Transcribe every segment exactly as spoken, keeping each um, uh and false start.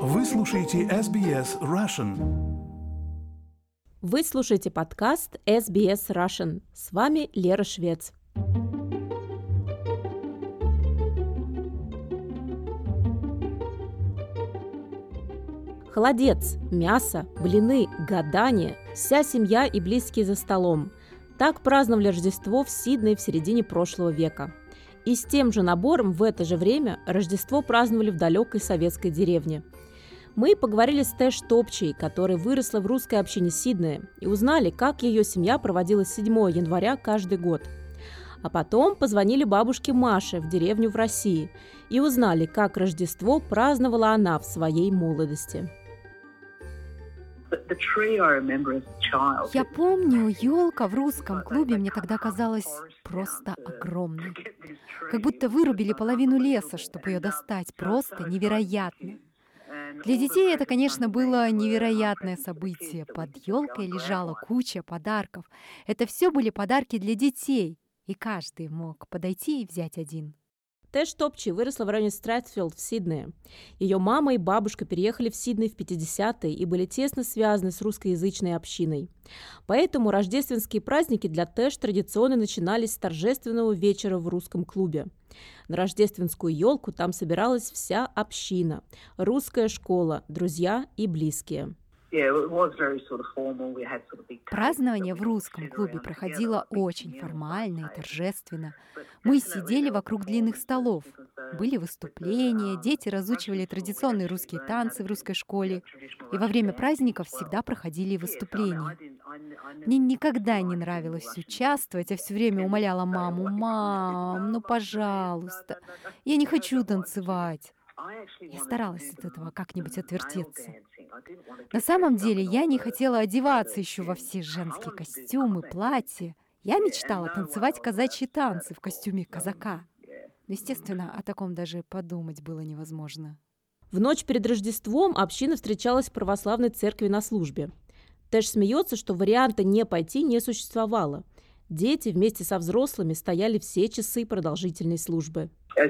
Вы слушаете эс би эс Russian. Вы слушаете подкаст эс би эс Russian. С вами Лера Швец. Холодец, мясо, блины, гадание, вся семья и близкие за столом. Так праздновали Рождество в Сиднее в середине прошлого века. И с тем же набором в это же время Рождество праздновали в далекой советской деревне. Мы поговорили с Тэш Топчей, которая выросла в русской общине Сиднея, и узнали, как ее семья проводила седьмого января каждый год. А потом позвонили бабушке Маше в деревню в России и узнали, как Рождество праздновала она в своей молодости. Я помню, елка в русском клубе мне тогда казалась просто огромной. Как будто вырубили половину леса, чтобы ее достать. Просто невероятно. Для детей это, конечно, было невероятное событие. Под елкой лежала куча подарков. Это все были подарки для детей, и каждый мог подойти и взять один. Тэш Топчи выросла в районе Стрэдфилд в Сиднее. Ее мама и бабушка переехали в Сидней в пятидесятые и были тесно связаны с русскоязычной общиной. Поэтому рождественские праздники для Тэш традиционно начинались с торжественного вечера в русском клубе. На рождественскую елку там собиралась вся община, русская школа, друзья и близкие. Празднование в русском клубе проходило очень формально и торжественно. Мы сидели вокруг длинных столов. Были выступления, дети разучивали традиционные русские танцы в русской школе. И во время праздников всегда проходили выступления. Мне никогда не нравилось участвовать. Я все время умоляла маму: «Мам, ну пожалуйста, я не хочу танцевать». Я старалась от этого как-нибудь отвертеться. На самом деле я не хотела одеваться еще во все женские костюмы, платья. Я мечтала танцевать казачьи танцы в костюме казака. Но, естественно, о таком даже подумать было невозможно. В ночь перед Рождеством община встречалась в православной церкви на службе. Тэш смеется, что варианта не пойти не существовало. Дети вместе со взрослыми стояли все часы продолжительной службы.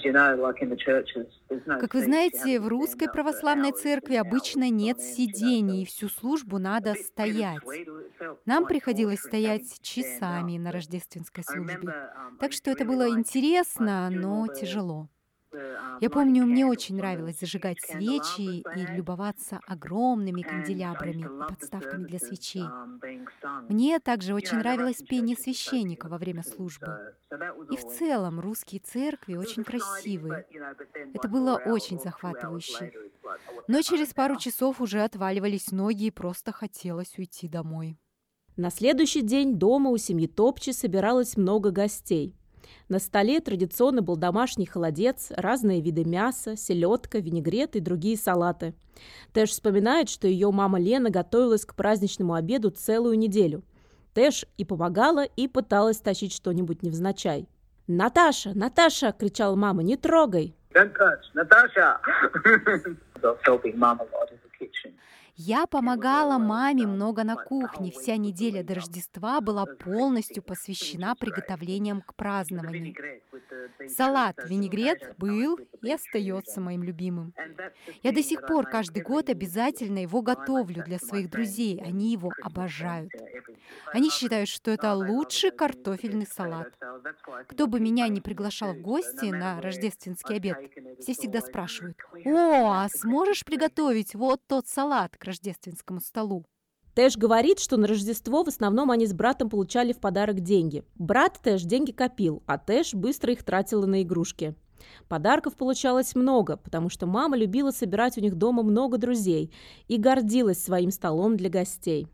Как вы знаете, в русской православной церкви обычно нет сидений, и всю службу надо стоять. Нам приходилось стоять часами на рождественской службе. Так что это было интересно, но тяжело. Я помню, мне очень нравилось зажигать свечи и любоваться огромными канделябрами и подставками для свечей. Мне также очень нравилось пение священника во время службы. И в целом русские церкви очень красивые. Это было очень захватывающе. Но через пару часов уже отваливались ноги и просто хотелось уйти домой. На следующий день дома у семьи Топчи собиралось много гостей. На столе традиционно был домашний холодец, разные виды мяса, селедка, винегрет и другие салаты. Тэш вспоминает, что ее мама Лена готовилась к праздничному обеду целую неделю. Тэш и помогала, и пыталась тащить что-нибудь невзначай. «Наташа! Наташа!» – кричала мама. «Не трогай!» Наташа! Я помогала маме много на кухне. Вся неделя до Рождества была полностью посвящена приготовлениям к празднованию. Салат винегрет был и остается моим любимым. Я до сих пор каждый год обязательно его готовлю для своих друзей. Они его обожают. Они считают, что это лучший картофельный салат. Кто бы меня ни приглашал в гости на рождественский обед, все всегда спрашивают: «О, а сможешь приготовить вот тот салат к рождественскому столу?» Тэш говорит, что на Рождество в основном они с братом получали в подарок деньги. Брат Тэш деньги копил, а Тэш быстро их тратила на игрушки. Подарков получалось много, потому что мама любила собирать у них дома много друзей и гордилась своим столом для гостей.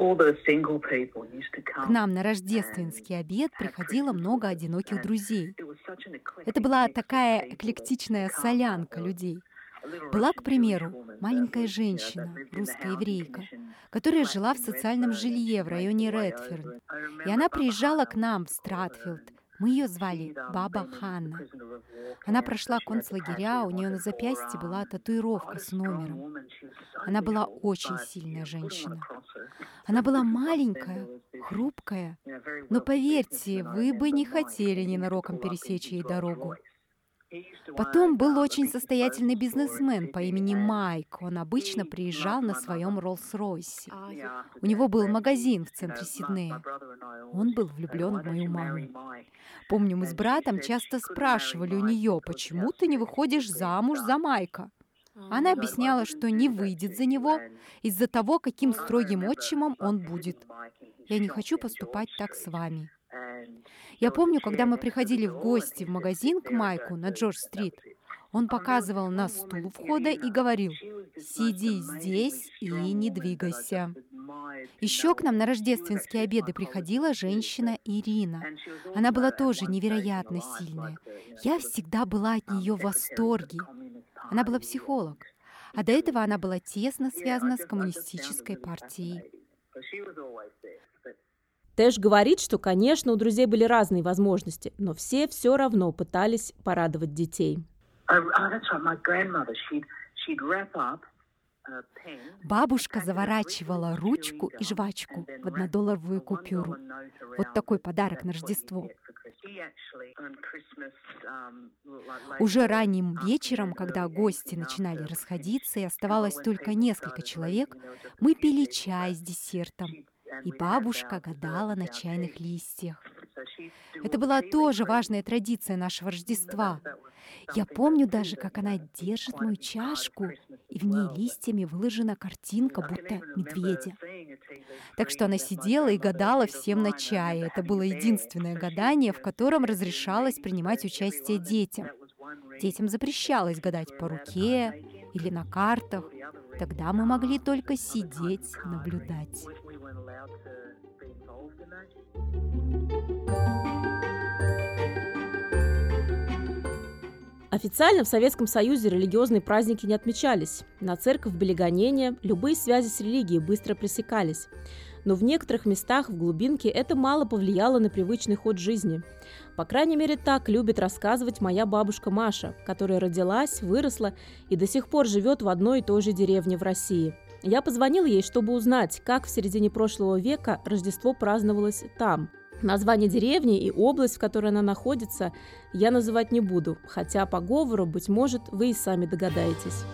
К нам на рождественский обед приходило много одиноких друзей. Это была такая эклектичная солянка людей. Была, к примеру, маленькая женщина, русская еврейка, которая жила в социальном жилье в районе Редферн. И она приезжала к нам в Стратфилд. Мы ее звали Баба Ханна. Она прошла концлагеря, у нее на запястье была татуировка с номером. Она была очень сильная женщина. Она была маленькая, хрупкая, но поверьте, вы бы не хотели ненароком пересечь ей дорогу. Потом был очень состоятельный бизнесмен по имени Майк. Он обычно приезжал на своем Роллс-Ройсе. У него был магазин в центре Сиднея. Он был влюблен в мою маму. Помню, мы с братом часто спрашивали у нее, почему ты не выходишь замуж за Майка? Она объясняла, что не выйдет за него из-за того, каким строгим отчимом он будет. Я не хочу поступать так с вами. Я помню, когда мы приходили в гости в магазин к Майку на Джордж-стрит, он показывал на стул у входа и говорил: «Сиди здесь и не двигайся». Еще к нам на рождественские обеды приходила женщина Ирина. Она была тоже невероятно сильная. Я всегда была от нее в восторге. Она была психолог, а до этого она была тесно связана с коммунистической партией. Тэш говорит, что, конечно, у друзей были разные возможности, но все все равно пытались порадовать детей. Бабушка заворачивала ручку и жвачку в однодолларовую купюру. Вот такой подарок на Рождество. Уже ранним вечером, когда гости начинали расходиться и оставалось только несколько человек, мы пили чай с десертом, и бабушка гадала на чайных листьях. Это была тоже важная традиция нашего Рождества. Я помню даже, как она держит мою чашку, и в ней листьями выложена картинка, будто медведя. Так что она сидела и гадала всем на чае. Это было единственное гадание, в котором разрешалось принимать участие детям. Детям запрещалось гадать по руке или на картах. Тогда мы могли только сидеть, наблюдать. Официально в Советском Союзе религиозные праздники не отмечались. На церковь были гонения, любые связи с религией быстро пресекались. Но в некоторых местах в глубинке это мало повлияло на привычный ход жизни. По крайней мере, так любит рассказывать моя бабушка Маша, которая родилась, выросла и до сих пор живет в одной и той же деревне в России. Я позвонила ей, чтобы узнать, как в середине прошлого века Рождество праздновалось там. Название деревни и область, в которой она находится, я называть не буду, хотя по говору, быть может, вы и сами догадаетесь.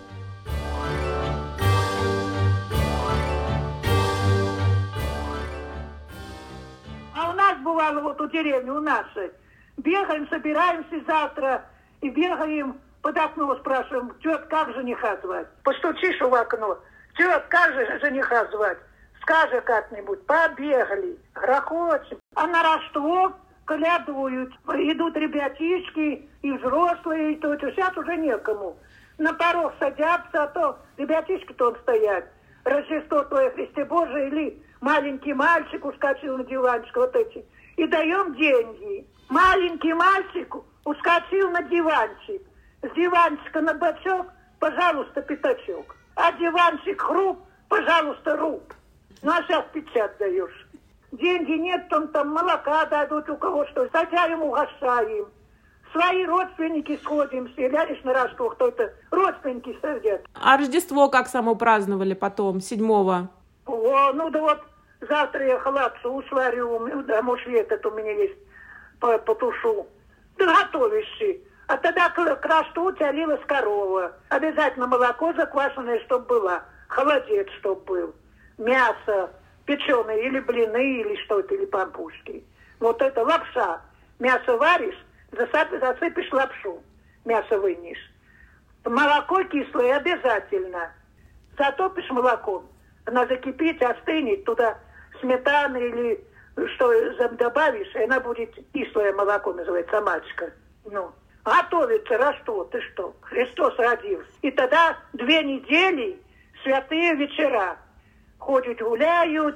А у нас бывало вот у деревни, у нашей, бегаем, собираемся завтра и бегаем под окно, спрашиваем: тет, как жениха звать? Постучишь в окно: тет, как же жениха звать? Скажи как-нибудь, побегали, грохочем. А на Рождество колядуют, идут ребятишки, и взрослые, и то, сейчас уже некому. На порог садятся, а то ребятишки-то стоят. Рождество Твое, Христе Божие, или маленький мальчик ускочил на диванчик, вот эти. И даем деньги. Маленький мальчик ускочил на диванчик. С диванчика на бочок, пожалуйста, пятачок. А диванчик хруп, пожалуйста, руб. Ну, а сейчас пятьдесят даешь. Деньги нет, там, там молока дадут, у кого что. Садяем, угощаем. Свои родственники сходимся. Глянешь на Рождество, кто-то родственники сидят. А Рождество как само праздновали потом, седьмого? О, ну да вот завтра я халапсу сварю, да, может, этот у меня есть, потушу. Ты готовишь. А тогда к, к Рождеству тялилась корова. Обязательно молоко заквашенное, чтобы было. Холодец, чтобы был. Мясо печеное, или блины, или что-то, или пампушки. Вот это лапша. Мясо варишь, засыпь, засыпешь лапшу. Мясо вынешь. Молоко кислое обязательно. Затопишь молоком. Она закипит, остынет, туда сметаны или что добавишь, и она будет кислое молоко, называется, мачка. Ну, готовится Рождество, ты что? Христос родился. И тогда две недели святые вечера. Ходят, гуляют,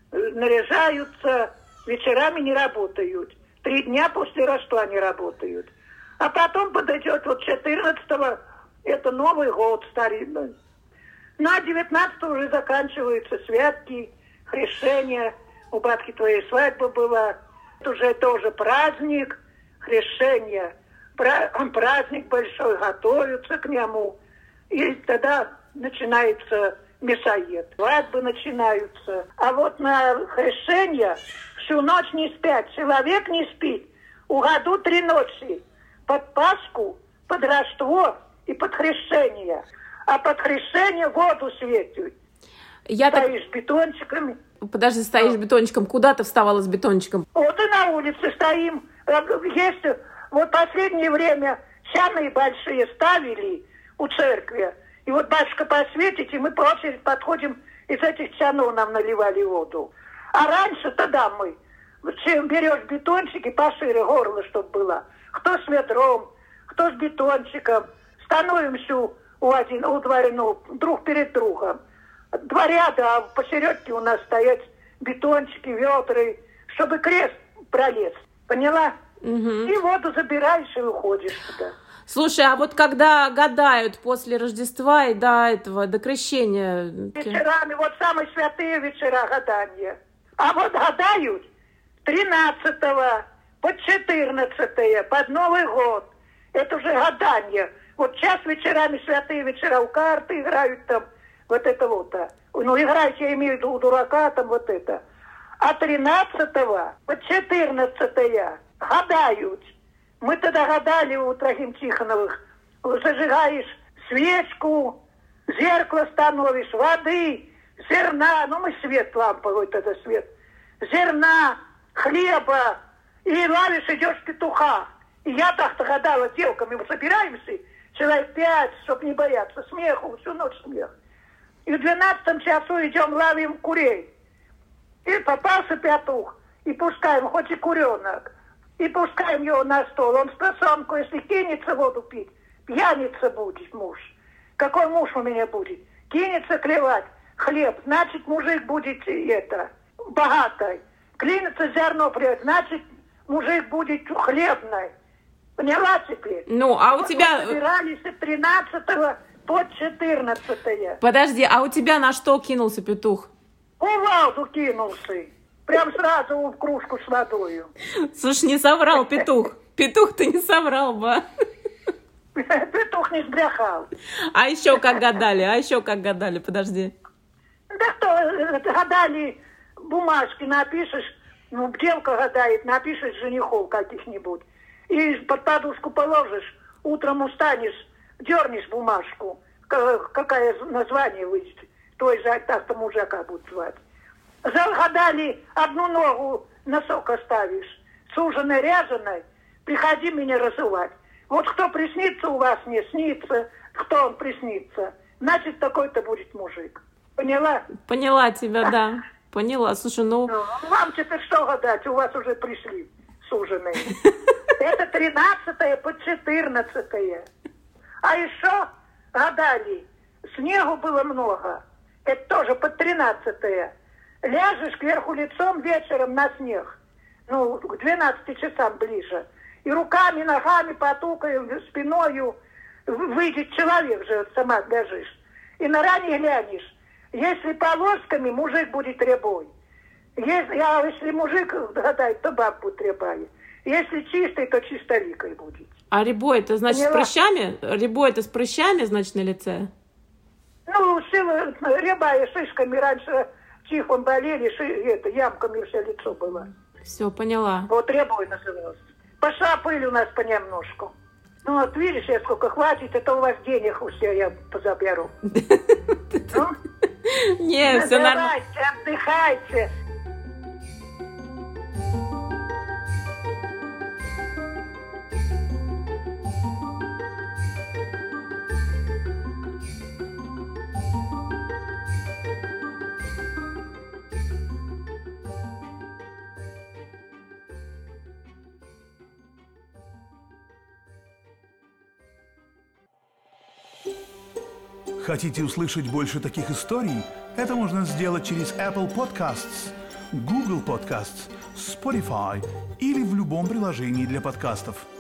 наряжаются, вечерами не работают. Три дня после Рождества не работают. А потом подойдет вот четырнадцатого, это Новый год старинный. Ну, а девятнадцатого уже заканчиваются святки, крещения. У бабки твоей свадьба была. Это уже тоже праздник, крещение. Праздник большой, готовятся к нему. И тогда начинается мясоед. Свадьбы начинаются. А вот на крещение всю ночь не спят. Человек не спит. У году три ночи. Под Пасху под Рождество и под крещение. А под крещение воду светят. Я Стоишь так... бетончиками. Подожди, стоишь бетончиком. Куда ты вставала с бетончиком? Вот и на улице стоим. Есть, вот последнее время чаны большие ставили у церкви. И вот батюшка посветит, и мы по очереди подходим, из этих чанов нам наливали воду. А раньше тогда мы, чем берешь бетончики пошире горло, чтобы было. Кто с ведром, кто с бетончиком. Становимся у один, у дворе, ну, друг перед другом. Два ряда, а посередке у нас стоят бетончики, ведры, чтобы крест пролез. Поняла? Угу. И воду забираешь и уходишь туда. Слушай, а вот когда гадают после Рождества и до этого, до крещения... Вечерами, вот самые святые вечера гадания. А вот гадают тринадцатого по четырнадцатое, под Новый год. Это уже гадание. Вот сейчас вечерами святые вечера, у карты играют там, вот это вот. Ну, играть я имею в виду у дурака там вот это. А тринадцатого по четырнадцатое гадают. Мы тогда гадали у Трофим Тихоновых. Зажигаешь свечку, зеркало становишь, воды, зерна. Ну, мы свет ламповый тогда свет. Зерна, хлеба. И ловишь, идешь петуха. И я так-то гадала девками. Мы собираемся, человек пять, чтобы не бояться смеху, всю ночь смех. И в двенадцатом часу идем, ловим курей. И попался петух. И пускаем, хоть и куренок. И пускаем его на стол. Он с просонку, если кинется воду пить, пьяница будет муж. Какой муж у меня будет? Кинется клевать хлеб, значит, мужик будет это, богатый. Клинится зерно придет, значит, мужик будет хлебный. Поняла теперь? Ну, а у вот тебя... Мы собирались с тринадцатого по четырнадцатое. Подожди, а у тебя на что кинулся петух? Кувалду кинулся. Прям сразу в кружку с водою. Слушай, не соврал петух. Петух ты не соврал бы. Петух не сбрехал. А еще как гадали? А еще как гадали? Подожди. Да кто, гадали, бумажки напишешь, ну, бделка гадает, напишешь женихов каких-нибудь. И под подушку положишь, утром устанешь, дернешь бумажку, какое название выйдет, той же так-то мужика будут звать. Загадали, одну ногу носок оставишь, суженой, ряженой, приходи меня разувать. Вот кто приснится у вас, не снится, кто он приснится, значит, такой-то будет мужик. Поняла? Поняла тебя, да. Поняла. Слушай, ну... ну вам теперь что гадать? У вас уже пришли суженые. Это тринадцатое по четырнадцатое. А еще гадали, снегу было много. Это тоже под тринадцатое. Ляжешь кверху лицом вечером на снег. Ну, к двенадцати часам ближе. И руками, ногами потукаю, спиною. Выйдет человек же, сама ляжешь. И на ране глянешь. Если полосками, мужик будет рябой. Если, а если мужик гадает, то баб будет рябая. Если чистый, то чистоликой будет. А рябой, это значит Поняла? с прыщами? Рябой это с прыщами, значит, на лице? Ну, сила, рябая шишками. Раньше чихом болели, ши, это, ямками все лицо было. Все, поняла. Вот рябой назывался. Пошла пыль у нас понемножку. Ну, вот видишь, я сколько хватит, это у вас денег у всех я позаберу. Ну? Не, все нормально. Давайте, отдыхайте. Хотите услышать больше таких историй? Это можно сделать через Apple Podcasts, Google Podcasts, Spotify или в любом приложении для подкастов.